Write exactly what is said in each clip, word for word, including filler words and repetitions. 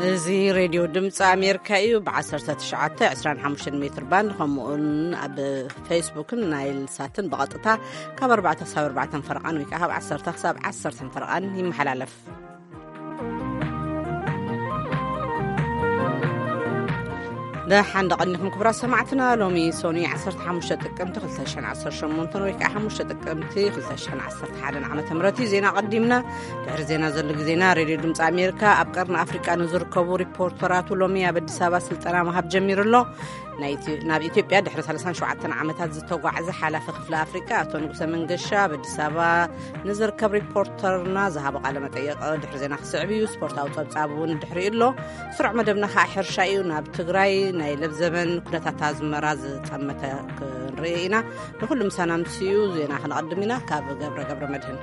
እዚ ሬድዮ ድምፂ ኣሜሪካ እዩ ብዓሰርተ ትሽዓተ ዕስራን ሓሙሽተን ሜትር ባንድ ከምኡ'ውን ኣብ ፌስቡክን ናይል ሳትን ብቐጥታ ካብ ኣርባዕተ ክሳብ ኣርባዕተ ፈርቓን ወይ ከዓ ካብ ዓሰርተ ክሳብ ዓሰርተ ፈርቓን ይመሓላለፍ። دحين دقنكم كبرى سمعتنا لومي سوني عصرت حمشة تقمت خلتاشن عصر شمونتن ويك حمشة تقمتي خلتاشن عصرت حالا على تمرتي زينا قدمنا دحر زينا زلق زينا راديو دمص أمريكا أبقرن أفريقيا نزور كبو ريبورترات ولومي أبدي سابا سلطنا مهاب جمير الله ناب إثيوبيا دحر ثلاثان شوعتن عامتات زتوقع زحالة في خفل أفريقيا أتونقسا من قشا بدي سابا نزور كب ريبورترنا زهاب قال متأيق دحر زينا خسعبي وسبورت أوتو بصابون دحر إلو سرع مدبنا خاحر شاي وناب تقراي نايلب زمن كنتات تازمراز تمتا كنرينا نقول مسانا مسيو زينا خنقدمنا كاب قبر قبر مدهن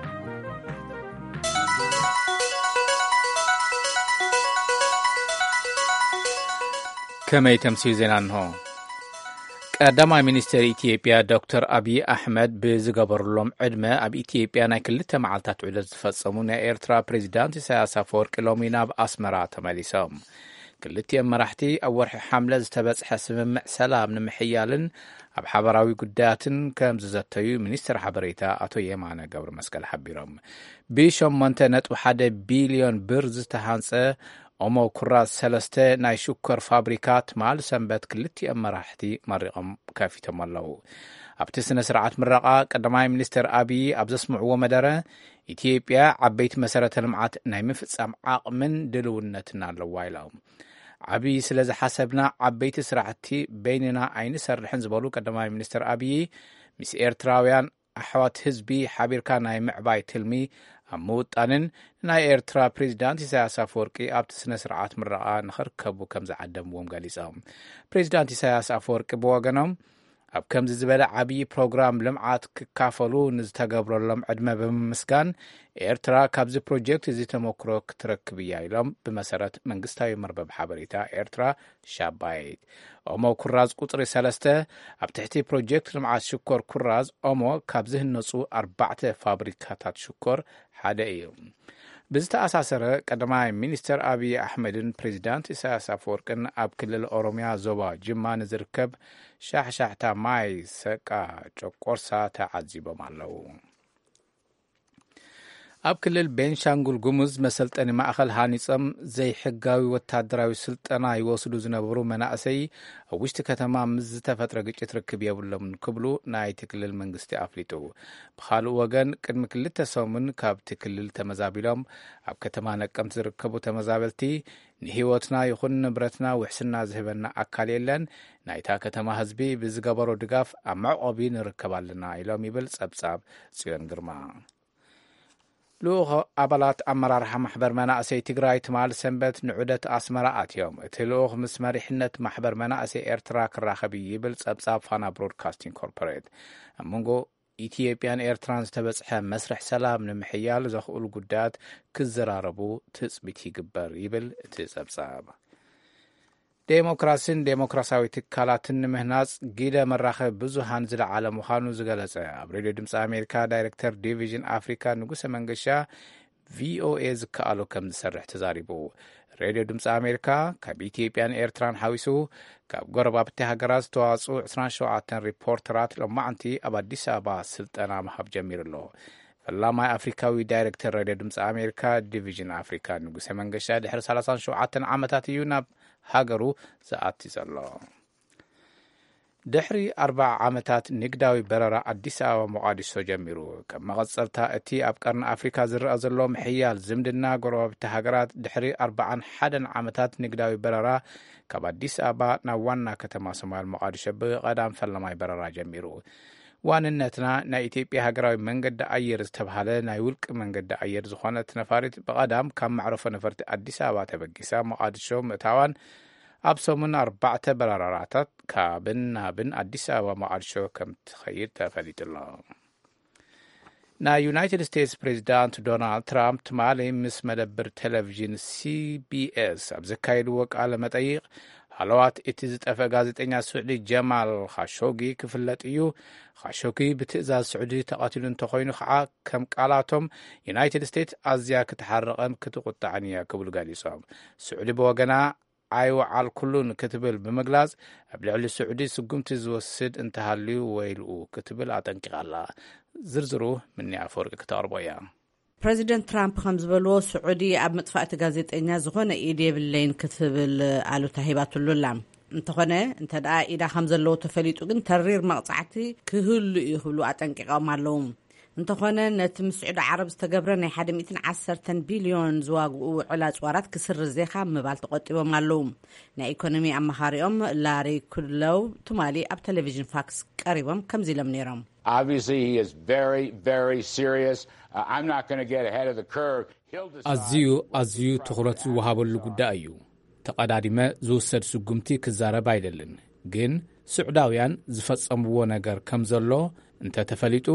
كما يتمسيو زينا نهو قدما مينستر إثيوبيا دكتور أبي أحمد بزغبر لهم عدمة أب إثيوبيا نايكلتا معلتات عدد فتصمون إيرترا بريزيدانت إساياس أفورقي لومينا بأسمرا تماليسهم كلتي مرحتي أول حملة زتبصح سممع سلام نمحيالن أب حبراوي قداتن كم ززتيو مينستر حبريتا أتو يمانا قبر مسكال حبيرهم بيشم منتنت وحادة بيليون برز تهانسة أمو كراس سلسته ناي شكر فابريكات مال سنبت كلتي مرحتي مرقم كافي تمالو أبتسنا سرعات مرقا قدماي مينستر أبي أبزسمع ومدره إثيوبيا عبيت مسارة المعات ناي مفتصام عاقمن دلونتنا لوايلهم عبي سلازة حسبنا عبيت سرعتي بيننا عين سرحن زبالو قدماي مينستر أبي مس إيرتراويان أحوات هزبي حبير كان ناي معباي تلمي أموت أنن ناي إيرترا بريزيدانت إساياس أفورقي أبتسنا سرعات مرقا نخركبو كم زعدم ومقاليسهم بريزيدانت إساياس أفورقي بواغنهم أب كم زبالة عبي بروغرام لمعات كافلو نزتقبرو لهم عدمة بمسكان إيرترا كابز بروجيكت زي تموكرو كتركبيا لهم بمسارة منقستاوي مربب حبريتا إيرترا شابايد أمو كراز قطري سلسته أب تحتي بروجيكت لمعات شكر كراز أمو كابزه النصو أربعة فابريكاتات شكر حدا إيوم بزتا أساسر قدماي مينستر أبي أحمدن بريزيدانت إساياس أفورقن أب كلل أوروميا زوبا جما نزركب شاح شاحتا ماي سكا چوكورسا تعذيبو مالو أب كلل بينشانغول غمز مسلطني ماخل هانيصم زي حقاوي وتادراوي سلطنا يوصلو زنبرو مناسي وشت كتما مز تفطر ግጭት ركب يبلم كبلو ناي تكلل منغستي افليتو بخالو وغن قدم كل تسومن كاب تكلل تمزابيلم اب كتما نقم زركبو تمزابلتي نهيوتنا يخون نبرتنا وحسنا زهبنا اكال يلن نايتا كتما حزبي بزغبرو دغاف امعقبي نركبالنا يلوم يبل صبصاب صيون غرما لوغ أبلات أمرارها محبر مناقسي تقراي تمال سنبت نعودت أسمراءات يوم تلوغ مسماري حنة محبر مناقسي إيرترا كراخبي يبل سبساب فانا برودكاستين كوربوريت أمونغو إثيوبيان إيرترانز تبصحة مسرح سلام نمحيال زخول قدات كزراربو تثبتي قبر يبل تسبساب ديموكراسين ديموكراساوي تكالاتن مهناز جيدا مراخة بزوهان زل عالم وخانو زغالسة أبريدو دمس أمريكا دايركتر ديفيجن أفريكا نقوس منغشا في او اي زكالو كم سرح تزاريبو راديو دمس أمريكا كاب إثيوبيان إيرتران حاويسو كاب غربا بتهاجراز تواسو عسران شوعاتن ريبورترات لما عنتي أبا ديسابا سلطانا محب جمير الله فلاما أفريكاوي دايركتر راديو دمس أمريكا ديفيجن أفريكا نقوس منغشا دحر سالسان شوعاتن عامتات يوناب هاجرو زعاتي زلو دحري أربع عامتات نقداوي بررا أديس أو مقادسو جميرو كما غصرتا أتي أبقرن أفريكا زر أزلو محيال زمدنا قروب تهاجرات دحري أربعا حدا عامتات نقداوي بررا كما أديس أبا نوانا كتما سمال مقادسو بغدام فلماي بررا جميرو واننتنا نا إثيوبيا هاجراوي منقد أير استبحاله نا يولك منقد أير زخونت نفارت بغدام كم معروفة نفرت أديس أبا تبقيسا مقادسو متاوان أبسو من أربعة براراتات كابن نابن أديس أبا مقادسو كم تخير تفاديت الله نا يونايتد ستيتس بريزيدانت دونالد ترامب تمالي مس مدبر تلفزيون سي بي اس أبزكايد وق على متأيق ሃለዋት እቲ ዝጠፈ ጋዜጠኛ ስዑዲ ጀማል ካሾጊ ክፍለጥ እዩ። ካሾጊ ብትእዛዝ ስዑዲ ተቐቲሉ እንተኾይኑ ከዓ ከም ቃላቶም ዩናይትድ ስቴትስ ኣዝያ ክትሓርቐን ክትቁጣዕን እያ ክብሉ ገሊፆም። ስዑዲ ብወገና ኣይወዓል ኩሉን ክትብል ብምግላጽ ኣብ ልዕሊ ስዑዲ ስጉምቲ ዝወስድ እንተሃልዩ ወይልኡ ክትብል ኣጠንቂቓላ። ዝርዝሩ ምኒ ኣፈወርቂ ክተቕርቦ እያ። ፕሬዚደንት ትራምፕ ከም ዝበልዎ ስዑዲ ኣብ ምጥፋእቲ ጋዜጠኛ ዝኾነ ኢድ የብለይን ክትብል ኣሉታ ሂባትሉላ። እንተኾነ እንተ ደኣ ኢዳ ከም ዘለዎ ተፈሊጡ ግን ተሪር መቕጻዕቲ ክህሉ እዩ ክብሉ ኣጠንቂቖም ኣለዉ። እንተኾነ ነቲ ምስዑድ ዓረብ ዝተገብረ ናይ ሓደ ሚእትን ዓሰርተን ቢልዮን ዝዋግኡ ውዕል ኣጽዋራት ክስርዝ ዜኻ ምባል ተቆጢቦም ኣለዉ። ናይ ኢኮኖሚ ኣመኻሪኦም ላሪ ኩድሎው ትማሊ ኣብ ቴሌቪዥን ፋክስ ቀሪቦም ከምዚ ኢሎም ነይሮም። Obviously, he is very, very serious. Uh, I'm not going to get ahead of the curve. ኣዝዩ ኣዝዩ ትኹረት ዝወሃበሉ ጉዳይ እዩ። ተቐዳዲመ ዝውሰድ ስጉምቲ ክዛረብ ኣይደልን። ግን ስዑዳውያን ዝፈጸምዎ ነገር ከም ዘሎ እንተ ተፈሊጡ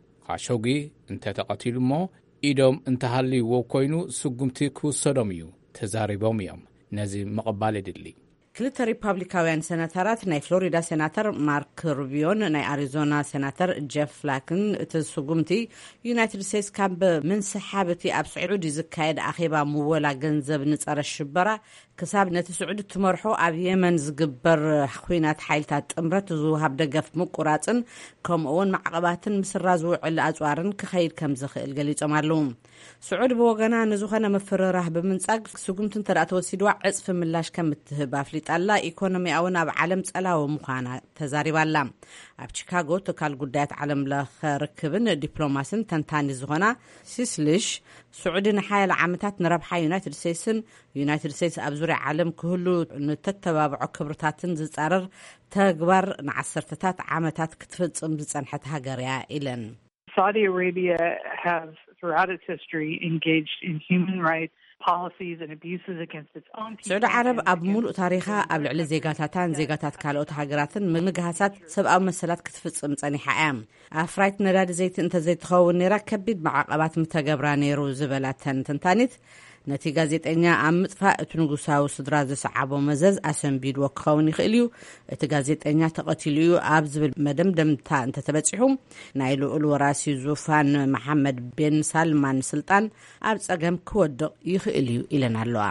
ካሾጊ እንተ ተቐቲሉ እሞ ኢዶም እንተሃልይዎ ኮይኑ ስጉምቲ ክውሰዶም እዩ ተዛሪቦም እዮም። ነዚ መቐባል የድሊ። ክልተ ሪፐብሊካውያን ሴናተራት ናይ ፍሎሪዳ ሴናተር ማርክ ሩቢዮን ናይ አሪዞና ሴናተር ጄፍ ፍላክን እቲ ስጉምቲ ዩናይትድ ስቴትስ ካብ ምንስሓብቲ ኣብ ስዑዲ ዝካየድ ኣኼባ ምወላ ገንዘብ ንጸረ ሽበራ ክሳብ ነቲ ስዑዲ ትመርሖ ኣብ የመን ዝግበር ኩናት ሓይልታት ጥምረት ዝውሃብ ደገፍ ምቁራጽን ከምኡውን ማዕቀባትን ምስራ ዝውዕል ኣጽዋርን ክኸይድ ከም ዝኽእል ገሊጾም ኣለዉ። ስዑድ ብወገና ንዝኾነ ምፍርራህ ብምንጻግ ስጉምቲ እንተ ደኣ ተወሲድዋ ዕጽፊ ምላሽ ከም እትህብ ኣፍሊጣላ። ኢኮኖሚያውን ኣብ ዓለም ጸላዊ ምዃና ተዛሪባላ። ኣብ ቺካጎ ትካል ጉዳያት ዓለም ለኸ ርክብን ዲፕሎማስን ተንታኒ ዝኾና ሲስልሽ ስዑዲ ንሓያለ ዓመታት ንረብሓ ዩናይትድ ስቴትስን ዩናይትድ ስቴትስ ኣብ ዙርያ ዓለም ክህሉ ንተተባብዖ ክብርታትን ዝጻረር ተግባር ንዓሰርተታት ዓመታት ክትፍጽም ዝጸንሐት ሃገር እያ ኢለን። Saudi Arabia has, throughout its history, engaged in human rights policies and abuses against its own people. سعود عرب ኣብ ሙሉእ ታሪኻ ኣብ ልዕሊ ዜጋታታን ዜጋታት ካልኦት ሃገራትን ምግሃሳት ሰብኣዊ መሰላት ክትፍጽም ጸኒሓ እያ። ኣፍራይት ነዳዲ ዘይቲ እንተ ዘይትኸውን ነይራ ከቢድ መዓቀባት ምተገብራ ነይሩ ዝበላተን ተንታኒት ነቲ ጋዜጠኛ ኣብ ምጥፋእ እቲ ንጉሳዊ ስድራ ዝሰዓቦ መዘዝ ኣሰንቢድዎ ክኸውን ይኽእል እዩ። እቲ ጋዜጠኛ ተቐቲሉ እዩ ኣብ ዝብል መደምደምታ እንተተበፂሑ ናይ ልዑል ወራሲ ዙፋን መሐመድ ቤን ሳልማን ስልጣን ኣብ ጸገም ክወድቕ ይኽእል እዩ ኢለን ኣለዋ።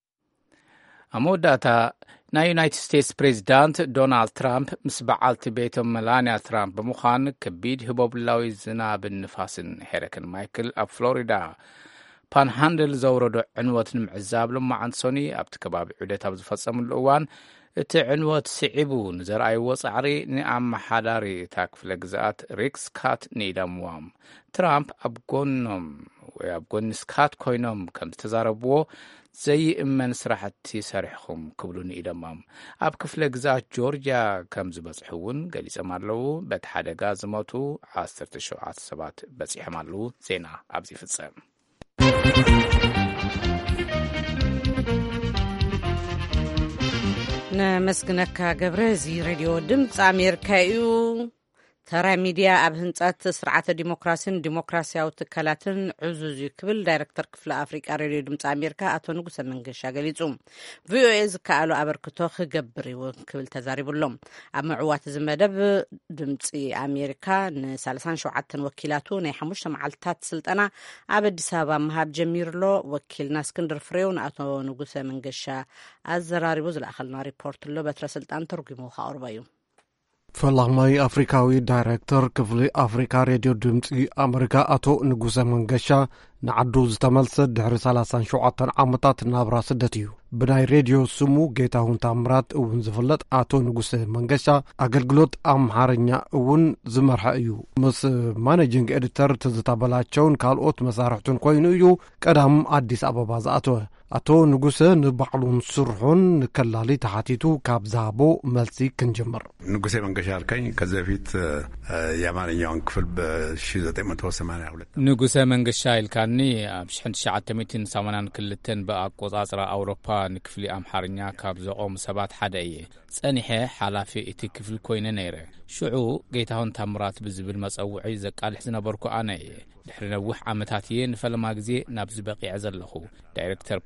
ኣብ መወዳእታ ናይ ዩናይትድ ስቴትስ ፕሬዚዳንት ዶናልድ ትራምፕ ምስ በዓልቲ ቤቶም መላንያ ትራምፕ ብምዃን ከቢድ ህቦብላዊ ዝናብን ንፋስን ሄረክን ማይክል ኣብ ፍሎሪዳ ፓንሃንድል ዘውረዶ ዕንወት ንምዕዛብ ሎማዓንቲ ሶኒ ኣብቲ ከባቢ ዑደት ኣብ ዝፈጸምሉ እዋን እቲ ዕንወት ስዒቡ ንዘርኣይዎ ጻዕሪ ንኣመሓዳሪ እታ ክፍለ ግዝኣት ሪክ ስካት ንኢደምዎም ትራምፕ ኣብ ጎኖም ወይ ኣብ ጎኒ ስካት ኮይኖም ከም ዝተዛረብዎ ዘይእመን ስራሕቲ ሰሪሕኹም ክብሉ ንኢደሞም ኣብ ክፍለ ግዝኣት ጆርጅያ ከም ዝበጽሑ እውን ገሊጾም ኣለዉ። በቲ ሓደጋ ዝሞቱ ዓሰርተ ሸውዓተ ሰባት በጺሖም ኣለዉ። ዜና ኣብዚ ይፍጸም። ነመስግነካ ገብረ እዚ ሬድዮ ድምፂ ኣሜሪካ እዩ። ተራ ሚድያ ኣብ ህንጸት ስርዓተ ዲሞክራሲን ዲሞክራሲያዊ ትካላትን ዕዙዝ እዩ ክብል ዳይሬክተር ክፍለ ኣፍሪቃ ሬድዮ ድምፂ ኣሜሪካ ኣቶ ንጉሰ መንገሻ ገሊጹ። ቪኦኤ ዝከኣሉ ኣበርክቶ ክገብር እዩ ክብል ተዛሪቡሎም። ኣብ ምዕዋት እዚ መደብ ድምፂ ኣሜሪካ ንሰላሳ ሸውዓተ ወኪላቱ ናይ ሓሙሽተ መዓልትታት ስልጠና ኣብ ኣዲስ ኣበባ ምሃብ ጀሚሩሎ ወኪልና እስክንድር ፍሬው ንኣቶ ንጉሰ መንገሻ ኣዘራሪቡ ዝለኣኸልና ሪፖርት ሎ በትረ ስልጣን ተርጉሙ ካቅርቦ እዩ። ፈላማይ አፍሪካዊ ዳይሬክተር ክፍሊ ኣፍሪካ ሬድዮ ድምፂ ኣሜሪካ ኣቶ ንጉሰ መንገሻ ንዓዱ ዝተመልሰ ድሕሪ ሰላሳ ሸውዓተ ዓመታት ናብራ ስደት እዩ። ብናይ ሬድዮ ስሙ ጌታሁን ታምራት እውን ዝፍለጥ ኣቶ ንጉሰ መንገሻ ኣገልግሎት ኣምሓርኛ እውን ዝመርሐ እዩ። ምስ ማኔጂንግ ኤዲተር ትዝታበላቸውን ካልኦት መሳርሕቱን ኮይኑ እዩ ቀዳም ኣዲስ ኣበባ ዝኣተወ። ኣቶ ንጉሰ ንባዕሉን ስርሑን ንከላሊ ተሓቲቱ ካብ ዛቦ መልሲ ክንጀምር። ንጉሰ መንገሻ አልከኝ ከዚህ በፊት የአማርኛውን ክፍል በ1982 ንጉሰ መንገሻ ይልካኒ ኣብ ሸሕን ሸዓተሚትን ሰማንያን ክልተን በአቆጻጽራ አውሮፓ ንክፍሊ ኣምሓርኛ ካብ ዘቆም ሰባት ሓደ እየ። ጸኒሐ ሓላፊ እቲ ክፍል ኮይነ ነይረ። ሽዑ ጌታሁን ታምራት ብዝብል መጸውዒ ዘቃልሕ ዝነበርኩ ኣነ እየ። ድሕሪ ነዊሕ ዓመታት እየ ንፈለማ ግዜ ናብ ዝበቂዕ ዘለኹ ዳይሬክተር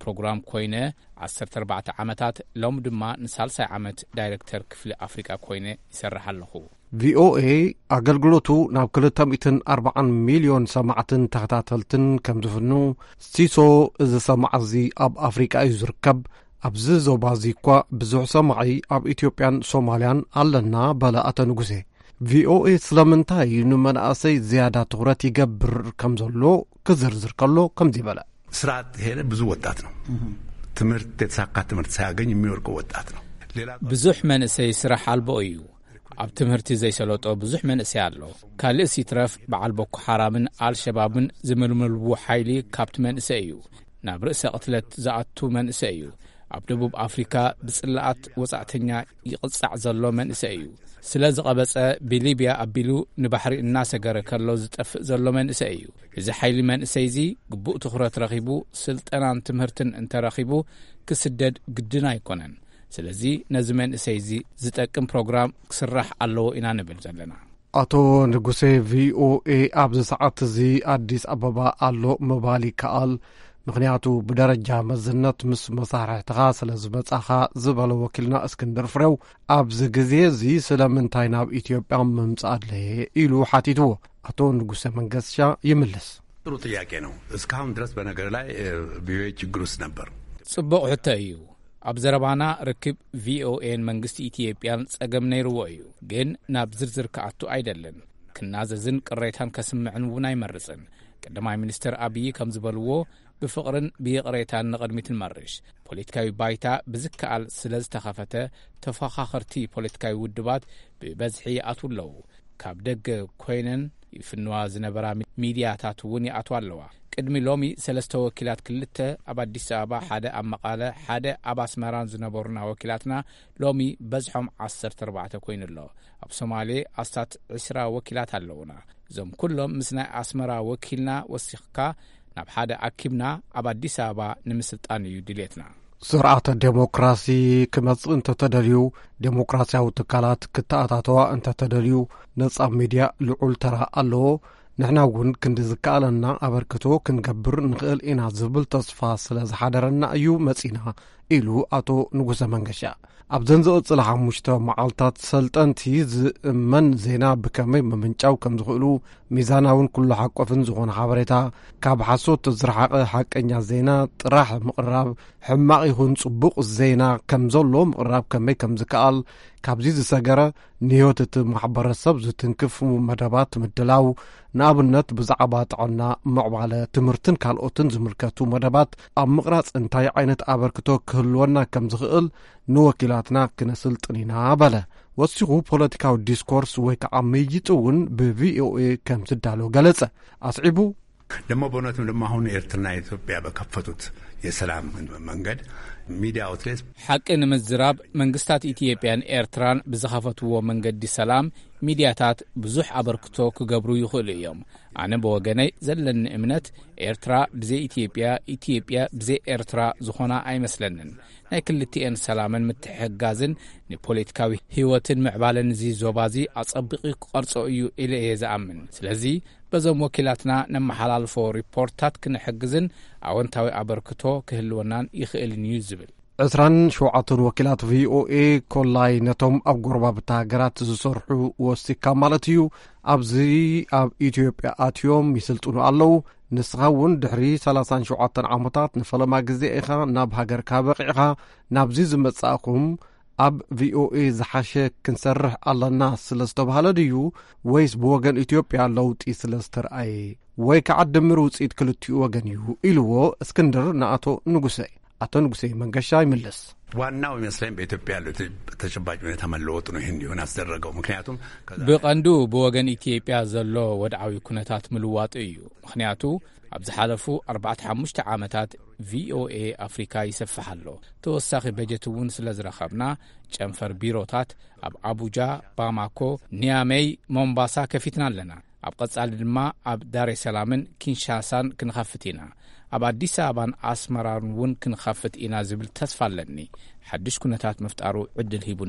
ፕሮግራም ኮይነ ዓሰርተ ኣርባዕተ ዓመታት ሎም ድማ ንሳልሳይ ዓመት ዳይሬክተር ክፍሊ ኣፍሪቃ ኮይነ ይሰርሕ ኣለኹ። ቪኦኤ ኣገልግሎቱ ናብ ክልተ ሚእትን ኣርባዓን ሚልዮን ሰማዕትን ተኸታተልትን ከም ዝፍኑ ሲሶ እዚ ሰማዕ እዚ ኣብ ኣፍሪቃ እዩ ዝርከብ ኣብዚ ዞባ እዚ እኳ ብዙሕ ሰማዒ ኣብ ኢትዮጵያን ሶማልያን ኣለና በለ ኣቶ ንጉሴ። ቪኦኤ ስለምንታይ ንመናእሰይ ዝያዳ ትኩረት ይገብር ከም ዘሎ ክዝርዝር ከሎ ከምዚ በለ። ስርዓት ሄደ ብዙ ወጣት ነው ትምህርት የተሳካ ትምህርት ሳያገኝ የሚወርቀው ወጣት ነው። ብዙሕ መንእሰይ ስራሕ አልቦ እዩ። ኣብ ትምህርቲ ዘይሰለጦ ብዙሕ መንእሰይ ኣሎ። ካልእ ሲትረፍ በዓል ቦኮ ሓራምን አልሸባብን ዝምልምልዎ ሓይሊ ካብቲ መንእሰይ እዩ። ናብ ርእሰ ቅትለት ዝኣቱ መንእሰይ እዩ። ኣብ ደቡብ ኣፍሪካ ብጽላኣት ወጻዕተኛ ይቕጻዕ ዘሎ መንእሰይ እዩ። ስለ ዝቐበጸ ብሊብያ ኣቢሉ ንባሕሪ እናሰገረ ከሎ ዝጠፍእ ዘሎ መንእሰይ እዩ። እዚ ሓይሊ መንእሰይ እዚ ግቡእ ትኹረት ረኺቡ ስልጠናን ትምህርትን እንተረኺቡ ክስደድ ግድን ኣይኮነን። ስለዚ ነዚ መንእሰይ እዚ ዝጠቅም ፕሮግራም ክስራሕ ኣለዎ ኢና ንብል ዘለና። ኣቶ ንጉሴ ቪኦኤ ኣብዚ ሰዓት እዚ ኣዲስ ኣበባ ኣሎ ምባል ይከኣል ምክንያቱ ብደረጃ መዝነት ምስ መሳርሕትኻ ስለ ዝመጻኻ ዝበለ ወኪልና እስክንድር ፍሬው ኣብዚ ግዜ እዚ ስለምንታይ ናብ ኢትዮጵያ ምምጻእ ኣድለየ ኢሉ ሓቲትዎ። አቶ ንጉሴ መንገሻ ይምልስ። ጥሩ ጥያቄ ነው። እስካሁን ድረስ በነገር ላይ ቪኦኤ ችግር ውስጥ ነበር። ጽቡቕ ሕቶ እዩ። ኣብ ዘረባና ርክብ ቪኦኤን መንግስቲ ኢትዮጵያን ጸገም ነይርዎ እዩ። ግን ናብ ዝርዝር ከኣቱ ኣይደለን። ክናዘዝን ቅሬታን ከስምዕን እውን ኣይመርጽን። ቀዳማይ ሚኒስትር ኣብይ ከም ዝበልዎ ብፍቕርን ብይቕሬታን ንቕድሚትን መርሽ ፖለቲካዊ ባይታ ብዝከኣል ስለ ዝተኸፈተ ተፈኻኸርቲ ፖለቲካዊ ውድባት ብበዝሒ ይኣትዉ ኣለዉ። ካብ ደገ ኮይነን ይፍንዋ ዝነበራ ሚድያታት እውን ይኣትዋ ኣለዋ። ቅድሚ ሎሚ ሰለስተ ወኪላት ክልተ ኣብ ኣዲስ ኣበባ ሓደ ኣብ መቐለ ሓደ ኣብ ኣስመራን ዝነበሩና ወኪላትና ሎሚ በዝሖም ዓሰርተ ኣርባዕተ ኮይኑ ኣሎ። ኣብ ሶማሌ ኣስታት ዕስራ ወኪላት ኣለውና። እዞም ኩሎም ምስ ናይ ኣስመራ ወኪልና ወሲኽካ ናብ ሓደ ኣኪብና ኣብ ኣዲስ ኣበባ ንምስልጣን እዩ ድሌትና። ስርዓተ ዴሞክራሲ ክመጽእ እንተተደልዩ ዴሞክራሲያዊ ትካላት ክተኣታተዋ እንተተደልዩ ነጻ ሚድያ ልዑል ተራ ኣለዎ። ንሕና እውን ክንዲ ዝከኣለና ኣበርክቶ ክንገብር ንኽእል ኢና ዝብል ተስፋ ስለ ዝሓደረና እዩ መጺና ኢሉ ኣቶ ንጉሰ መንገሻ። ኣብ ዘንዝቕጽለ ሓሙሽተ መዓልታት ሰልጠንቲ ዝእመን ዜና ብከመይ ምምንጫው ከም ዝኽእሉ ሚዛናውን ኩሉ ሓቆፍን ዝኾነ ሓበሬታ ካብ ሓሶት ዝረሓቐ ሓቀኛ ዜና ጥራሕ ምቕራብ ሕማቕ ይኹን ጽቡቕ ዜና ከም ዘሎ ምቕራብ ከመይ ከም ዝከኣል ካብዚ ዝሰገረ ንህይወት እቲ ማሕበረሰብ ዝትንክፍ መደባት ምድላው ንኣብነት ብዛዕባ ጥዕና ምዕባለ ትምህርትን ካልኦትን ዝምልከቱ መደባት ኣብ ምቕራጽ እንታይ ዓይነት ኣበርክቶ ክህልወና ከም ዝኽእል ንወኪላትና ክነስልጥን ኢና በለ። ወሲኹ ፖለቲካዊ ዲስኮርስ ወይ ከዓ መይይጥ እውን ብቪኦኤ ከም ዝዳሎ ገለጸ። ኣስዒቡ ደሞ በእውነትም ደሞ አሁን ኤርትራና ኢትዮጵያ በከፈቱት የሰላም መንገድ ሚዲያ አውትሌት ሓቂ ንምዝራብ መንግስታት ኢትዮጵያን ኤርትራን ብዝኸፈትዎ መንገዲ ሰላም ሚድያታት ብዙሕ ኣበርክቶ ክገብሩ ይኽእሉ እዮም። ኣነ ብወገነይ ዘለኒ እምነት ኤርትራ ብዘይ ኢትዮጵያ ኢትዮጵያ ብዘይ ኤርትራ ዝኾና ኣይመስለንን። ናይ ክልቲአን ሰላምን ምትሕግጋዝን ንፖለቲካዊ ህይወትን ምዕባለን እዚ ዞባዚ ኣጸቢቂ ክቐርጾ እዩ ኢለ እየ ዝኣምን። ስለዚ በዞም ወኪላትና ነመሓላልፎ ሪፖርታት ክንሕግዝን ኣወንታዊ ኣበርክቶ ክህልወናን ይኽእልን እዩ ዝብል ዕስራን ሸውዓተን ወኪላት ቪኦኤ ኮላይ ነቶም ኣብ ጎረባብታ ሃገራት ዝሰርሑ ወሲካ ማለት እዩ ኣብዚ ኣብ ኢትዮጵያ ኣትዮም ይስልጥኑ ኣለዉ። ንስኻ እውን ድሕሪ ሰላሳን ሸውዓተን ዓመታት ንፈለማ ግዜ ኢኻ ናብ ሃገርካ በቂዕኻ ናብዚ ዝመጻእኹም ኣብ ቪኦኤ ዝሓሸ ክንሰርሕ ኣለና ስለ ዝተባሃለ ድዩ ወይስ ብወገን ኢትዮጵያ ለውጢ ስለ ዝተረኣየ ወይ ከዓ ድምር ውፅኢት ክልቲኡ ወገን እዩ ኢልዎ እስክንድር ንኣቶ ንጉሴ። አቶ ንጉሴ መንገሻ ይመለስ። ዋናው ይመስለኝ በኢትዮጵያ ያለው ተጨባጭ ሁኔታ መለወጡ ነው ይሄን ሊሆን ያስደረገው። ምክንያቱም በቀንዱ በወገን ኢትዮጵያ ዘሎ ወድዓዊ ኩነታት ምልዋጥ እዩ። ምክንያቱ ኣብ ዝሓለፉ ኣርባዕተ ሓሙሽተ ዓመታት ቪኦኤ ኣፍሪካ ይሰፍሓሎ ተወሳኺ በጀት እውን ስለ ዝረኸብና ጨንፈር ቢሮታት ኣብ አቡጃ፣ ባማኮ፣ ኒያሜይ፣ ሞምባሳ ከፊትና ኣለና። ኣብ ቀጻሊ ድማ ኣብ ዳሬ ሰላምን ኪንሻሳን ክንኸፍት ኢና። ኣብ ኣዲስ ኣበባን ኣስመራን እውን ክንኸፍት ኢና ዝብል ተስፋ ኣለኒ። ሓድሽ ኩነታት መፍጣሩ ዕድል ሂቡና እዩ።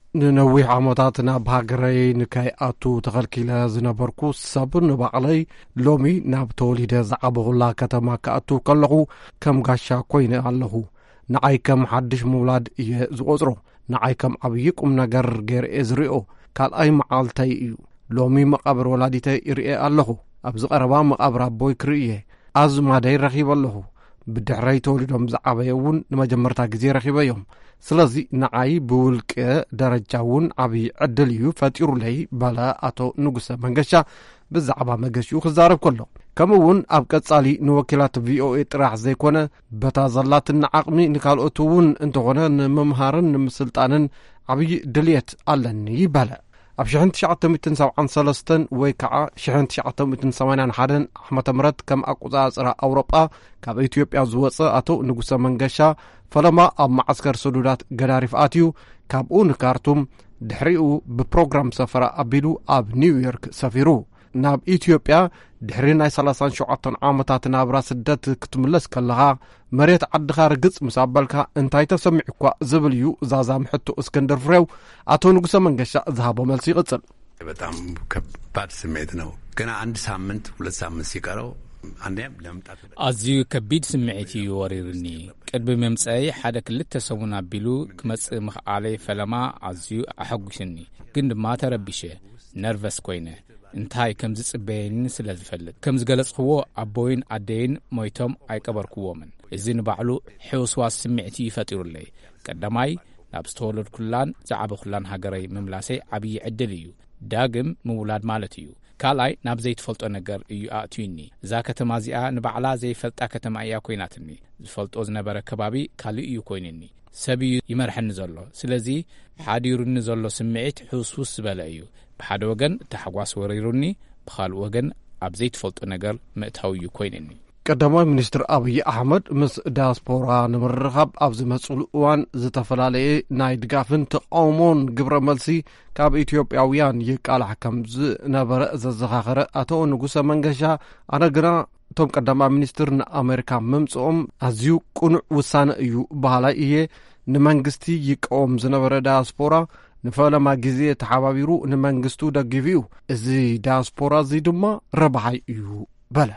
ንነዊሕ ዓመታት ናብ ሃገረይ ንከይኣቱ ተኸልኪለ ዝነበርኩ ሰብ ንባዕለይ ሎሚ ናብ ተወሊደ ዝዓበኹላ ከተማ ክኣቱ ከለኹ ከም ጋሻ ኮይነ ኣለኹ። ንዓይ ከም ሓድሽ ምውላድ እየ ዝቖፅሮ። ንዓይ ከም ዓብዪ ቁም ነገር ገይርኤ ዝርኦ ካልኣይ መዓልተይ እዩ። ሎሚ መቓብር ወላዲተይ ይርኤ ኣለኹ። ኣብዚ ቀረባ መቓብር ኣቦይ ክርእየ ኣዝማደይ ረኺበ ኣለኹ። ብድሕረይ ተወሊዶም ዝዓበየ እውን ንመጀመርታ ግዜ ረኺበዮም። ስለዚ ንዓይ ብውልቂ ደረጃ እውን ዓብዪ ዕድል እዩ ፈጢሩለይ ባለ ኣቶ ንጉሰ መንገሻ ብዛዕባ መገሽኡ ክዛረብ ከሎ ከምኡ እውን ኣብ ቀጻሊ ንወኪላት ቪኦኤ ጥራሕ ዘይኮነ በታ ዘላትን ዓቕሚ ንካልኦት እውን እንተኾነ ንምምሃርን ንምስልጣንን ዓብዪ ድልየት ኣለኒ ይባለ። ኣብ ሽሕ ትሽዓተ ሰብዓን ሰለስተ ወይ ከዓ ሽሕ ትሽዓተ ሰማንያን ሓደ ዓመተ ምህረት ከም ኣቆጻጽራ ኣውሮጳ ካብ ኢትዮጵያ ዝወፀ ኣቶ ንጉሰ መንገሻ ፈለማ ኣብ ማዓስከር ሰዱዳት ገዳሪፍ ኣትዩ ካብኡ ንካርቱም ድሕሪኡ ብፕሮግራም ሰፈራ ኣቢሉ ኣብ ኒውዮርክ ሰፊሩ ናብ ኢትዮጵያ ድሕሪ ናይ ሰላሳ ሸውዓተ ዓመታት ናብራ ስደት ክትምለስ ከለኻ መሬት ዓድኻ ርግጽ ምስ ኣበልካ እንታይ ተሰሚዑ እኳ ዝብል እዩ ዛዛም ሕቶ እስክንድር ፍሬው ኣቶ ንጉሰ መንገሻ ዝሃቦ መልሲ ይቕጽል። በጣም ከባድ ስሜት ነው። ገና አንድ ሳምንት ሁለት ሳምንት ሲቀረው አንዴም ለምጣት ኣዝዩ ከቢድ ስምዒት እዩ ወሪርኒ። ቅድሚ መምጽአይ ሓደ ክልተ ሰሙን ኣቢሉ ክመጽእ ምኽኣለይ ፈለማ ኣዝዩ ኣሐጒስኒ። ግን ድማ ተረቢሸ ነርቨስ ኮይነ እንታይ ከም ዝጽበየኒ ስለ ዝፈልጥ ከም ዝገለጽኽዎ ኣቦይን ኣደይን ሞይቶም ኣይቀበርክዎምን። እዚ ንባዕሉ ሕውስዋስ ስምዒት ይፈጢሩለይ። ቀዳማይ ናብ ዝተወለድኩላን ዝዓበኹላን ሃገረይ ምምላሰይ ዓብዪ ዕድል እዩ። ዳግም ምውላድ ማለት እዩ። ካልኣይ ናብ ዘይትፈልጦ ነገር እዩ ኣእትዩኒ። እዛ ከተማ እዚኣ ንባዕላ ዘይፈልጣ ከተማ እያ ኮይናትኒ። ዝፈልጦ ዝነበረ ከባቢ ካልእ እዩ ኮይኑኒ። ሰብ እዩ ይመርሐኒ ዘሎ። ስለዚ ሓዲሩኒ ዘሎ ስምዒት ሕውስውስ ዝበለ እዩ። ብሓደ ወገን ተሓጓስ ወሪሩኒ፣ ብኻልእ ወገን ኣብ ዘይትፈልጦ ነገር ምእታው እዩ ኮይኑኒ። ቀዳማይ ሚኒስትር ኣብዪ ኣሕመድ ምስ ዲያስፖራ ንምርኻብ ኣብ ዝመጽሉ እዋን ዝተፈላለየ ናይ ድጋፍን ተቃውሞን ግብረ መልሲ ካብ ኢትዮጵያውያን ይቃልሕ ከም ዝነበረ ዘዘኻኸረ ኣቶ ንጉሰ መንገሻ ኣነ ግና እቶም ቀዳማይ ሚኒስትር ንኣሜሪካ ምምጽኦም ኣዝዩ ቁኑዕ ውሳነ እዩ ባህላይ እየ። ንመንግስቲ ይቃወም ዝነበረ ዲያስፖራ ንፈለማ ግዜ ተሓባቢሩ ንመንግስቱ ደጊፍ እዩ። እዚ ዲያስፖራ እዚ ድማ ረባሃይ እዩ በለ።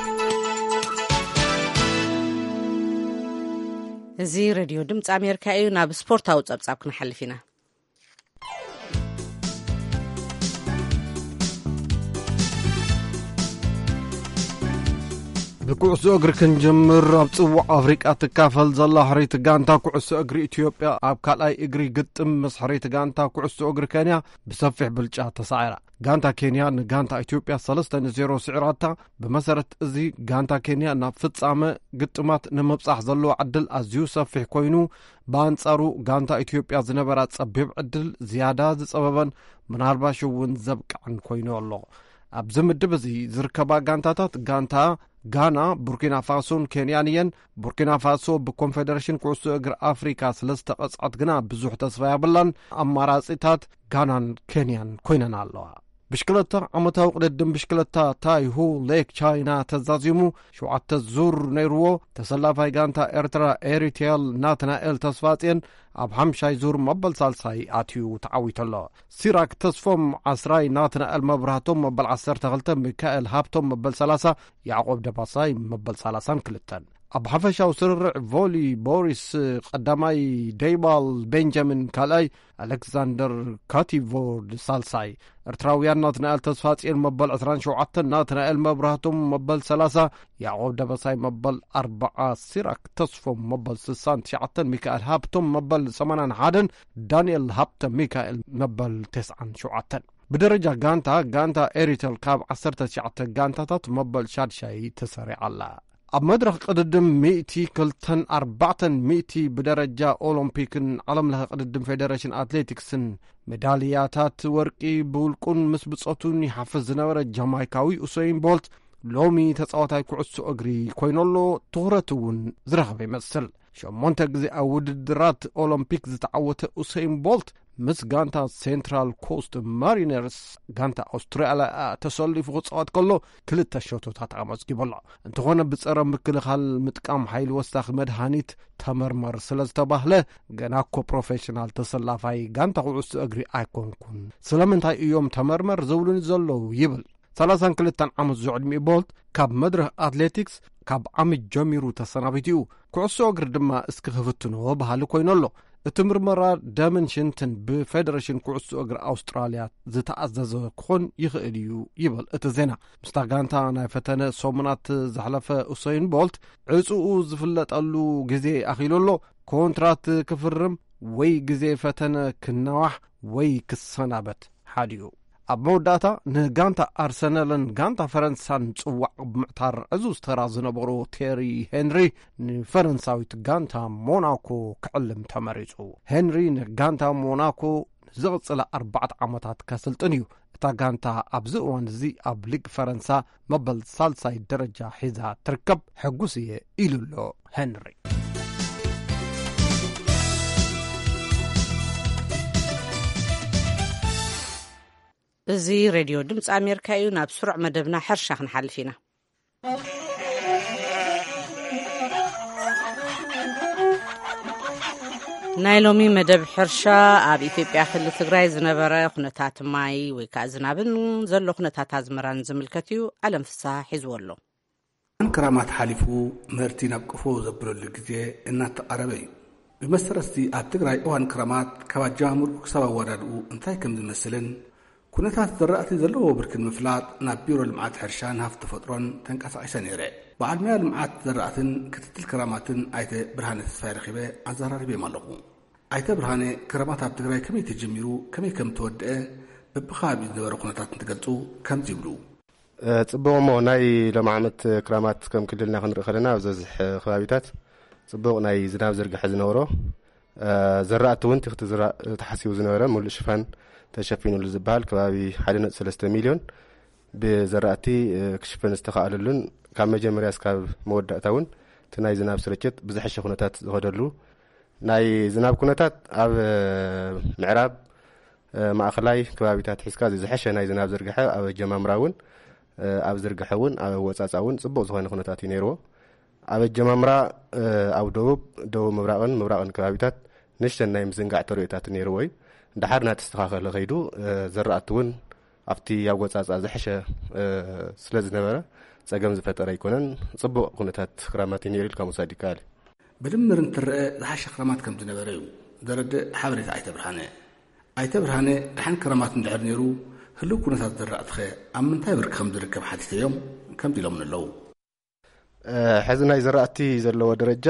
እዚ ሬድዮ ድምፂ ኣሜሪካ እዩ። ናብ ስፖርታዊ ጸብጻብ ክንሓልፍ ኢና። ብኩዕሶ እግሪ ክንጅምር ኣብ ጽዋዕ ኣፍሪቃ ትካፈል ዘላ ሕሪት ጋንታ ኩዕሶ እግሪ ኢትዮጵያ ኣብ ካልኣይ እግሪ ግጥም ምስ ሕሪት ጋንታ ኩዕሶ እግሪ ኬንያ ብሰፊሕ ብልጫ ተሳዒራ። ጋንታ ኬንያ ንጋንታ ኢትዮጵያ ሰለስተ ንዜሮ ስዒራታ። ብመሰረት እዚ ጋንታ ኬንያ ናብ ፍጻመ ግጥማት ንምብጻሕ ዘለዎ ዕድል ኣዝዩ ሰፊሕ ኮይኑ ብኣንጻሩ ጋንታ ኢትዮጵያ ዝነበራ ጸቢብ ዕድል ዝያዳ ዝጸበበን ምናልባሽ እውን ዘብቃዕን ኮይኑ ኣሎ። ኣብዚ ምድብ እዚ ዝርከባ ጋንታታት ጋንታ ጋና፣ ቡርኪና ፋሶን ኬንያን እየን። ቡርኪና ፋሶ ብኮንፌደሬሽን ኩዕሶ እግሪ ኣፍሪካ ስለዝተ ቐጽዓት ግና ብዙሕ ተስፋ ያብላን። ኣማራጺታት ጋናን ኬንያን ኮይነን ኣለዋ። ብሽክለታ ዓመታዊ ቅድድም ብሽክለታ ታይሁ ሌክ ቻይና ተዛዚሙ ሸውዓተ ዙር ነይርዎ። ተሰላፋይ ጋንታ ኤርትራ ኤሪቴል ናትናኤል ተስፋጽየን ኣብ ሓምሻይ ዙር መበል ሳልሳይ ኣትዩ ተዓዊቱ ኣሎ። ሲራክ ተስፎም ዓስራይ ናትናኤል መብራህቶም መበል ዓሰርተ ክልተ ሚካኤል ሃብቶም መበል ሰላሳ ያዕቆብ ደባሳይ መበል ሰላሳን ክልተን። ኣብ ሓፈሻዊ ስርርዕ ቮሊ ቦሪስ ቀዳማይ፣ ዴይባል ቤንጃሚን ካልኣይ፣ ኣሌክዛንደር ካቲቮርድ ሳልሳይ። ኤርትራውያን ናትናኤል ተስፋጽየን መበል ዕስራን ሸውዓተን፣ ናትናኤል መብራህቶም መበል ሰላሳ፣ ያዕቆብ ደበሳይ መበል ኣርባዓ፣ ሲራክ ተስፎም መበል ስሳን ትሽዓተን፣ ሚካኤል ሃብቶም መበል ሰማንያን ሓደን፣ ዳንኤል ሃብተ ሚካኤል መበል ተስዓን ሸውዓተን። ብደረጃ ጋንታ ጋንታ ኤሪቴል ካብ ዓሰርተ ትሽዓተ ጋንታታት መበል ሻድሻይ ተሰሪዓላ። ኣብ መድረኽ ቅድድም ሚእቲ ክልተን ኣርባዕተን ሚእቲ ብደረጃ ኦሎምፒክን ዓለም ለኸ ቅድድም ፌዴሬሽን ኣትሌቲክስን ሜዳልያታት ወርቂ ብውልቁን ምስ ብጾቱን ይሓፍዝ ዝነበረ ጃማይካዊ ኡሰይን ቦልት ሎሚ ተጻዋታይ ኩዕሶ እግሪ ኮይነሎ ትኹረት እውን ዝረኸበ ይመስል። ሸሞንተ ግዜ ኣብ ውድድራት ኦሎምፒክ ዝተዓወተ ኡሰይን ቦልት ምስ ጋንታ ሴንትራል ኮስት ማሪነርስ ጋንታ ኣውስትራልያ ተሰሊፉ ክጻወት ከሎ ክልተ ሸቶታት ኣመዝጊበሎ እንተኾነ ብጸረ ምክልኻል ምጥቃም ሓይሊ ወሳኺ መድሃኒት ተመርመር ስለ ዝተባህለ ገና እኮ ፕሮፌሽናል ተሰላፋይ ጋንታ ኩዕሶ እግሪ ኣይኮንኩን ስለምንታይ እዮም ተመርመር ዝብሉን ዘለዉ ይብል ሰላሳ ወክልተ ዓመት ዝዕድሚ ቦልት ካብ መድረኽ ኣትሌቲክስ ካብ ዓመት ጀሚሩ ተሰናቢትኡ ኩዕሶ እግሪ ድማ እስኪ ክፍትኖ ባህሊ ኮይኑሎ እቲ ምርመራ ደምን ሽንትን ብፌደሬሽን ኩዕሶ እግሪ ኣውስትራልያ ዝተኣዘዘ ክኾን ይኽእል እዩ ይብል እቲ ዜና ምስታ ጋንታ ናይ ፈተነ ሰሙናት ዘሕለፈ ኡሰይን ቦልት ዕፁኡ ዝፍለጠሉ ግዜ ኣኺሉሎ ኮንትራት ክፍርም ወይ ግዜ ፈተነ ክነዋሕ ወይ ክሰናበት ሓድዩ ኣብ መወዳእታ ንጋንታ ኣርሰናልን ጋንታ ፈረንሳን ጽዋዕ ብምዕታር ዕዙዝ ተራ ዝነበሩ ቴሪ ሄንሪ ንፈረንሳዊት ጋንታ ሞናኮ ክዕልም ተመሪጹ ሄንሪ ንጋንታ ሞናኮ ዝቕጽለ ኣርባዕተ ዓመታት ከስልጥን እዩ እታ ጋንታ ኣብዚ እዋን እዚ ኣብ ሊግ ፈረንሳ መበል ሳልሳይ ደረጃ ሒዛ ትርከብ ሕጉስ እየ ኢሉሎ ሄንሪ እዚ ሬድዮ ድምፂ ኣሜሪካ እዩ ናብ ስሩዕ መደብና ሕርሻ ክንሓልፍ ኢና ናይ ሎሚ መደብ ሕርሻ ኣብ ኢትዮጵያ ክልል ትግራይ ዝነበረ ኩነታት ማይ ወይ ከዓ ዝናብን ዘሎ ኩነታት ኣዝመራን ዝምልከት እዩ ዓለም ፍስሓ ሒዝዎ ኣሎ ክራማት ሓሊፉ ምህርቲ ናብ ቅፎ ዘብለሉ ግዜ እናተቃረበ እዩ ብመሰረቲ ኣብ ትግራይ እዋን ክራማት ካብ ኣጀማምሩ ክሳብ ኣወዳድኡ እንታይ ከም ዝመስልን ኩነታት ዝራእቲ ዘለዎ ብርክን ምፍላጥ ናብ ቢሮ ልምዓት ሕርሻን ሃፍቲ ተፈጥሮን ተንቀሳቒሰ ነይረ በዓል ሞያ ልምዓት ዝራእትን ክትትል ክራማትን ኣይተ ብርሃነ ተስፋይ ረኺበ ኣዘራሪበም ኣለኹ ኣይተ ብርሃነ ክራማት ኣብ ትግራይ ከመይ ተጀሚሩ ከመይ ከም ተወድአ በብኸባቢኡ ዝነበረ ኩነታት እንትገልጹ ከምዚ ይብሉ ጽቡቕ እሞ ናይ ሎም ዓመት ክራማት ከም ክልልና ክንርኢ ከለና ኣብ ዝበዝሕ ከባቢታት ጽቡቕ ናይ ዝናብ ዝርግሐ ዝነበሮ ዝራእቲ እውን ትኽቲ ተሓሲቡ ዝነበረ ሙሉእ ሽፋን ተሸፊኑሉ ዝበሃል ከባቢ ሓደ ነጥቢ ሰለስተ ሚልዮን ብዝራእቲ ክሽፈን ዝተኻኣለሉን ካብ መጀመርያ እስካብ መወዳእታ እውን እቲ ናይ ዝናብ ስርጭት ብዝሐሸ ኩነታት ዝኸደሉ ናይ ዝናብ ኩነታት ኣብ ምዕራብ ማእኸላይ ከባቢታት ሒዝካ ዝሐሸ ናይ ዝናብ ዝርግሐ ኣብ ኣጀማምራ እውን ኣብ ዝርግሐ እውን ኣብ ወጻጻ እውን ጽቡቕ ዝኾነ ኩነታት እዩ ነይርዎ ኣብ ኣጀማምራ ኣብ ደቡብ ደቡብ ምብራቕን ምብራቕን ከባቢታት ንእሽተን ናይ ምዝንጋዕ ተርእዮታት ነይርዎ እዩ እንዳሓር እናተስተኻኸለ ኸይዱ ዝራእቲ እውን ኣብቲ ኣብ ወጻጻ ዝሐሸ ስለ ዝነበረ ፀገም ዝፈጠረ ኣይኮነን ጽቡቕ ኩነታት ክራማት ነይሩ ኢልካ ምውሳድ ይከኣል ብድምር እንትርአ ዝሐሸ ክራማት ከም ዝነበረ እዩ ዘረድእ ሓበሬታ ኣይተ ብርሃነ ኣይተ ብርሃነ ድሓን ክራማት እንድሕር ነይሩ ህልው ኩነታት ዝራእቲ ኸ ኣብ ምንታይ ብርኪ ከም ዝርከብ ሓቲተዮም ከምዚ ኢሎምን ኣለዉ ሕዚ ናይ ዝራእቲ ዘለዎ ደረጃ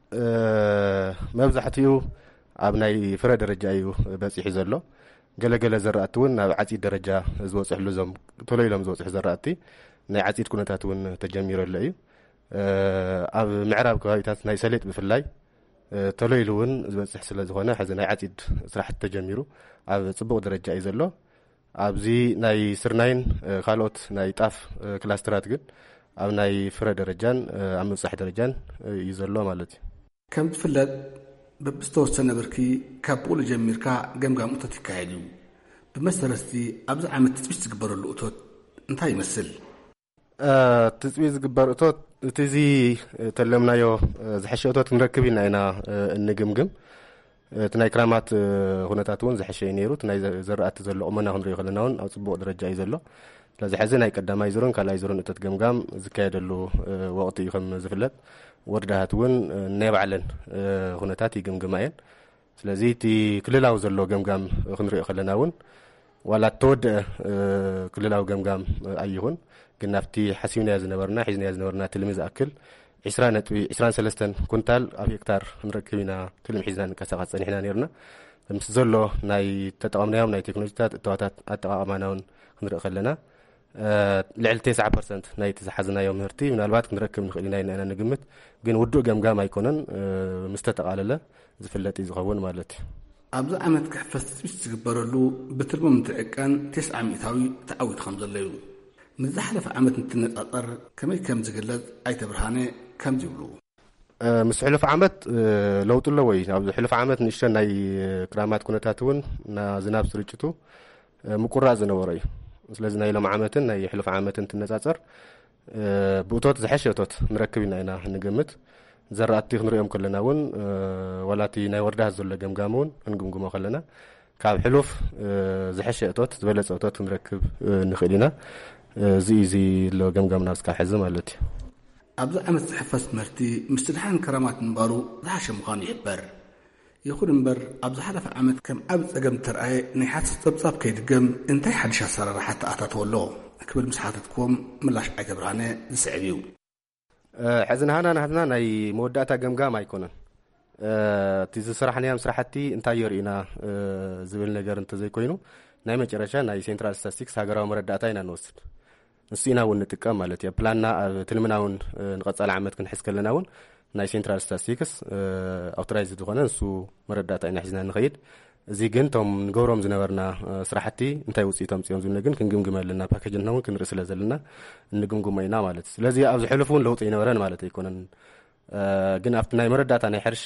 መብዛሕትኡ ኣብ ናይ ፍረ ደረጃ እዩ በፂሑ ዘሎ ገለገለ ዝራእቲ እውን ናብ ዓፂድ ደረጃ ዝበፅሕሉ ዞም ቶሎ ኢሎም ዝበፅሑ ዝራእቲ ናይ ዓፂድ ኩነታት እውን ተጀሚሩሉ እዩ ኣብ ምዕራብ ከባቢታት ናይ ሰሌጥ ብፍላይ ቶሎ ኢሉ እውን ዝበፅሕ ስለ ዝኾነ ሕዚ ናይ ዓፂድ ስራሕቲ ተጀሚሩ ኣብ ጽቡቕ ደረጃ እዩ ዘሎ ኣብዚ ናይ ስርናይን ካልኦት ናይ ጣፍ ክላስተራት ግን ኣብ ናይ ፍረ ደረጃን ኣብ ምብፃሕ ደረጃን እዩ ዘሎ ማለት እዩ ከም ዝፍለጥ በብዝተወሰነ ብርኪ ካብ ቡቕሉ ጀሚርካ ገምጋም እቶት ይካየድ እዩ ብመሰረቲ ኣብዚ ዓመት ትፅቢት ዝግበረሉ እቶት እንታይ ይመስል ትፅቢት ዝግበር እቶት እቲ እዚ ተለምናዮ ዝሐሸ እቶት ክንረክብ ኢና ኢና እንግምግም እቲ ናይ ክራማት ኩነታት እውን ዝሐሸ እዩ ነይሩ እቲ ናይ ዝራእቲ ዘሎ ቁመና ክንሪኦ ከለና እውን ኣብ ጽቡቕ ደረጃ እዩ ዘሎ ስለዚ ሕዚ ናይ ቀዳማይ ዙርን ካልኣይ ዙርን እቶት ገምጋም ዝካየደሉ ወቕቲ እዩ ከም ዝፍለጥ ወርዳሃት እውን ናይ ባዕለን ኩነታት ይግምግማ እየን ስለዚ እቲ ክልላዊ ዘሎ ገምጋም ክንሪኦ ከለና እውን ዋላ ተወድአ ክልላዊ ገምጋም ኣይኹን ግን ናብቲ ሓሲብናዮ ዝነበርና ሒዝናዮ ዝነበርና ትልሚ ዝኣክል عشرين عشرين سلستن كنتال أو هكتار نركبنا كل محيزنا نكسر صنيحنا نيرنا مسزلو ناي تتقامنا يوم ناي تكنولوجيات التواتات التقامناون نرخلنا أه لعل تسعة برسنت ناي تزحزنا يوم هرتي من الوقت نركب نخلينا إن أنا نجمت جن ودو جام جام يكونن أه مستتق على له زفلتي زغون مالتي أبدا عمد كحفظت بيستقبلوا بتربو متأكن تسعة مئتاوي تعود خمسة ليو مزحلف عمد نتنقطر كما كم زجلد أي تبرهانه كم جبلو ምስ ሕሉፍ ዓመት ለውጥ ኣሎ ወይ ኣብ ሕሉፍ ዓመት ንእሽተ ናይ ክራማት ኩነታት እውን ና ዝናብ ስርጭቱ ምቁራጽ ዝነበረ እዩ ስለዚ ናይ ሎም ዓመትን ናይ ሕሉፍ ዓመትን ትነጻጸር ብእቶት ዝሐሸ እቶት ንረክብ ኢና ኢና ንግምት ዘራእቲ ክንሪኦም ከለና እውን ወላቲ ናይ ወረዳ ዘሎ ገምጋም እውን እንግምግሞ ከለና ካብ ሕሉፍ ዝሐሸ እቶት ዝበለጸ እቶት ንረክብ ንኽእል ኢና እዚ እዚ ሎ ገምጋምና እስካብ ሕዚ ማለት እዩ ኣብዚ ዓመት ዝሕፈስ ትምህርቲ ምስትድሓን ከረማት ምንባሩ ዝሓሸ ምዃኑ ይሕበር ይኹን እምበር ኣብ ዝሓለፈ ዓመት ከም ኣብ ጸገም ተርኣየ ናይ ሓሰት ጸብጻብ ከይድገም እንታይ ሓድሽ ኣሰራርሓ ተኣታተወ ኣሎ ክብል ምስ ሓተትኩም ምላሽ ዓይተ ብርሃነ ዝስዕብ እዩ ሕዚ ናህና ናትና ናይ መወዳእታ ገምጋም ኣይኮነን እቲ ዝስራሕናዮም ስራሕቲ እንታይ የርእዩና ዝብል ነገር እንተዘይኮይኑ ናይ መጨረሻ ናይ ሴንትራል ስታቲስቲክስ ሃገራዊ መረዳእታ ኢና ንወስድ ንሱ ኢና እውን ንጥቀም ማለት እዩ ፕላንና ትልምና እውን ንቐጻሊ ዓመት ክንሕዝ ከለና እውን ናይ ሴንትራል ስታቲስቲክስ ኣውቶራይዝድ ዝኾነ ንሱ መረዳእታ ኢና ሒዝና ንኸይድ እዚ ግን ቶም ንገብሮም ዝነበርና ስራሕቲ እንታይ ውፅኢቶም ፅዮም ዝብለ ግን ክንግምግም ኣለና ፓኬጅና እውን ክንርኢ ስለ ዘለና እንግምግሞ ኢና ማለት ስለዚ ኣብዚ ሕሉፍ እውን ለውጢ ይነበረን ማለት ኣይኮነን ግን ኣብቲ ናይ መረዳእታ ናይ ሕርሻ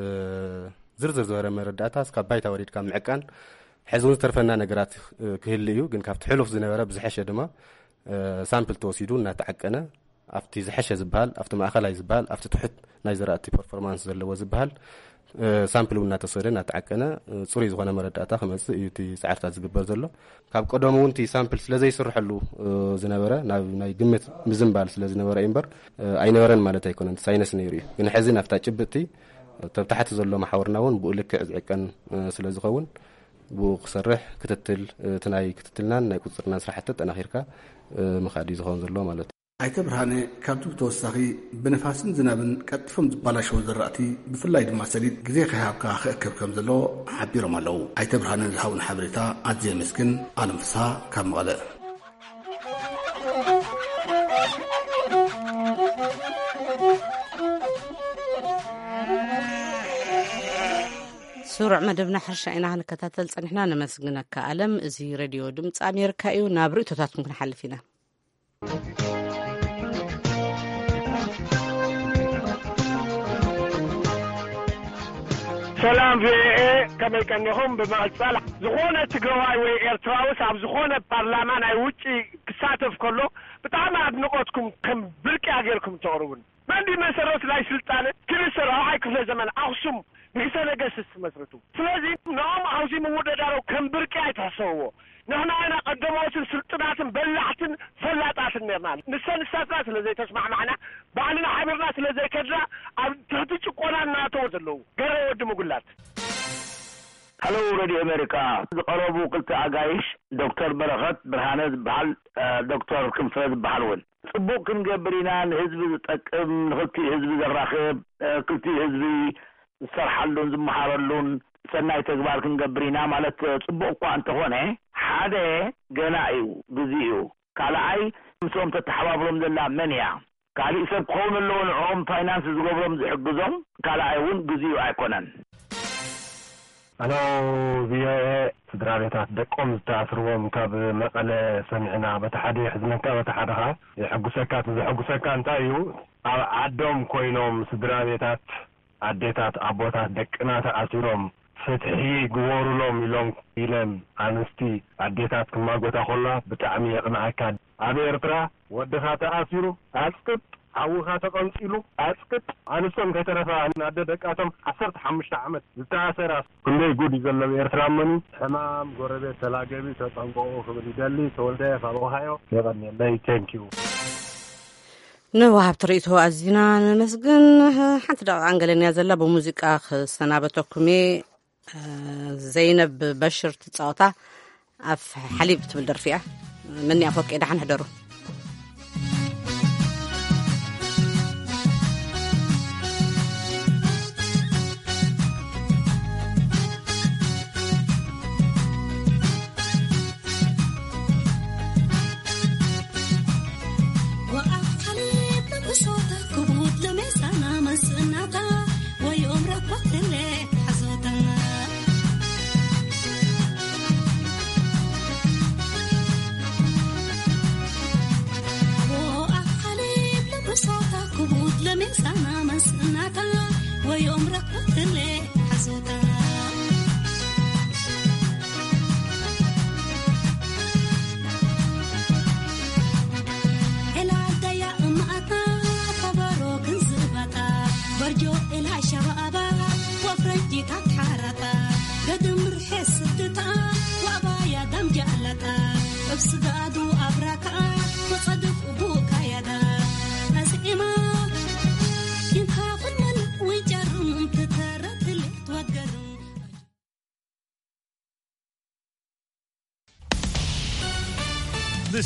ዝርዝር ዝበረ መረዳእታ እስካብ ባይታ ወሪድካ ምዕቃን ሕዚ እውን ዝተርፈና ነገራት ክህሊ እዩ ግን ካብቲ ሕሉፍ ዝነበረ ብዝሐሸ ድማ ሳምፕል ተወሲዱ እናተዓቀነ ኣብቲ ዝሐሸ ዝበሃል ኣብቲ ማእኸላይ ዝበሃል ኣብቲ ትሑት ናይ ዘራእቲ ፐርፎርማንስ ዘለዎ ዝበሃል ሳምፕል እናተወሰደ እናተዓቀነ ጽሩይ ዝኾነ መረዳእታ ክመጽእ እዩ እቲ ጻዕርታት ዝግበር ዘሎ ካብ ቀደም እውን እቲ ሳምፕል ስለዘይስርሐሉ ዝነበረ ናይ ግምት ምዝምባል ስለ ዝነበረ እምበር ኣይነበረን ማለት ኣይኮነን ሳይነስ ነይሩ እዩ ግን ሕዚ ናፍታ ጭብጥቲ ተብታሕቲ ዘሎ ማሕወርና እውን ብኡ ልክዕ ዝዕቀን ስለ ዝኸውን ብኡ ክሰርሕ ክትትል እቲ ናይ ክትትልናን ናይ ቁፅርናን ስራሕቲ ጠናኺርካ ምኻድ እዩ ዝኸውን ዘሎ ማለት እዩ ኣይተ ብርሃነ ካብቲ ብተወሳኺ ብነፋስን ዝናብን ቀጥፎም ዝበላሸው ዝራእቲ ብፍላይ ድማ ሰሊጥ ግዜ ከይሃብካ ክእከብ ከም ዘሎ ሓቢሮም ኣለዉ ኣይተ ብርሃነ ዝሃቡን ሓበሬታ ኣዝየ መስግን ኣለም ፍስሓ ካብ መቐለ ስሩዕ መደብና ሕርሻ ኢና ክንከታተል ፀኒሕና ነመስግነካ ኣለም እዚ ሬድዮ ድምፂ ኣሜሪካ እዩ ናብ ርእቶታትኩም ክንሓልፍ ኢና ሰላም ቪኤ ከመይ ቀኒኹም ብመቕፀል ዝኾነ ትግራዋይ ወይ ኤርትራዊስ ኣብ ዝኾነ ፓርላማ ናይ ውጪ ክሳተፍ ከሎ ብጣዕሚ ኣድንቆትኩም ከም ብርቂ ጌርኩም ተቕርቡን መንዲ መሰረት ላይ ስልጣነ ክልሰር ኣይ ክፍለ ዘመን ኣኽሱም ንግሰ ነገስት መስረቱ ስለዚ ንኦም ኣውዚ ምውደዳሮ ከም ብርቂ ኣይተሕሰብዎ نحن أنا قدموات سلطنات بلعت فلاتات النيرنا نسان الساتات لزي تسمع معنا بعلنا حبيرنا لزي كذا تهتج قولا ناتو زلو قرر ودمو قلات هلو راديو أمريكا قربوا قلت عقايش دكتور برغت برهانز بحال دكتور كمفرد بحالون صبوك نقبرينا الهزب تقم نغطي الهزب الراخب قلتي الهزبي سرحلون زمحارلون سناي تقبار كنقبرينا مالت صبوك وانت هونه حدا قناعيو بزيو كالاي مسوم تتحبابلهم دلا منيا كالي سب قون اللون عوم فاينانس زقبرهم زحقزهم كالاي ون بزيو ايكونن أنا بيا فدراليتات دقوم تأثرهم كاب مقالة سمعنا بتحدي حزنك بتحدها يحقو سكات يحقو سكان تايو عدهم كوينهم فدراليتات عديتات أبوتات دقنا تأثرهم فتحي قوارو لهم يلوم إلم أنستي عديتات كما قوتا خلا بتعمي يقنع كاد أبي إرترا ودخا تأثرو أسكت عوها تقنصيلو أسكت أنستم كترفا أن أددك أتم عصرت حمشت عمد زتأثر كل يقول يزلم إرترامني حمام قربة تلاقبي تطنقو خبري دالي تولده فالوهايو يغني الله تانكيو نوهب طريقته أزينا نمسجن حتى لو عنقلني أزلا بموسيقى سنابتكمي زينب بشر تتصاوتا أف حليب تبلدر فيها مني أفوك إذا حنحضره أفراك